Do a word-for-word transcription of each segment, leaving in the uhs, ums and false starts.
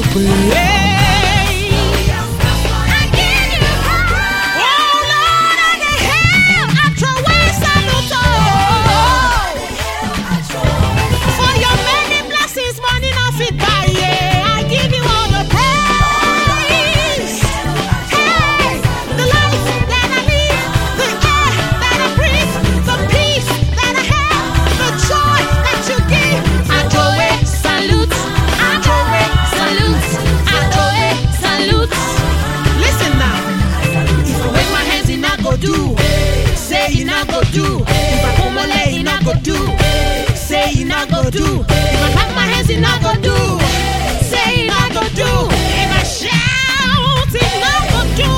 Do if I come on late, not go do. Say you not go do. If I clap my hands, you not go do. Say you not go do. If I shout, you not go do.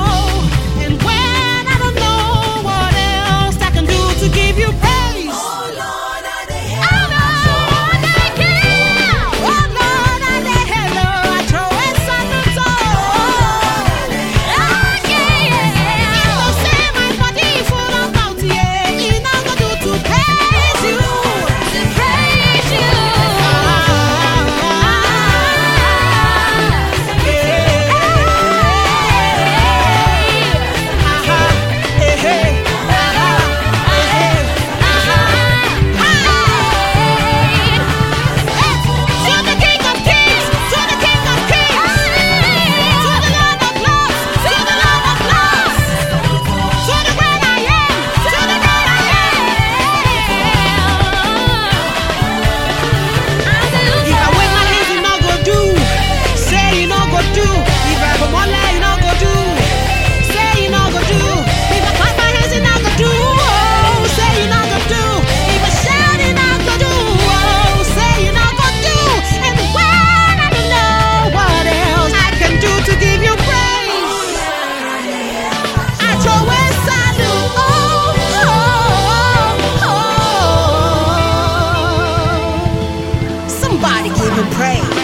Oh, and when I don't know what else I can do to give you praise. Oh Lord, I dey help. Oh Lord, I care. Oh Lord, I dey help. I throw it on the door. Oh yeah, yeah. You don't say my body full of bounty. You not go do to praise you, to praise you. Somebody give him praise.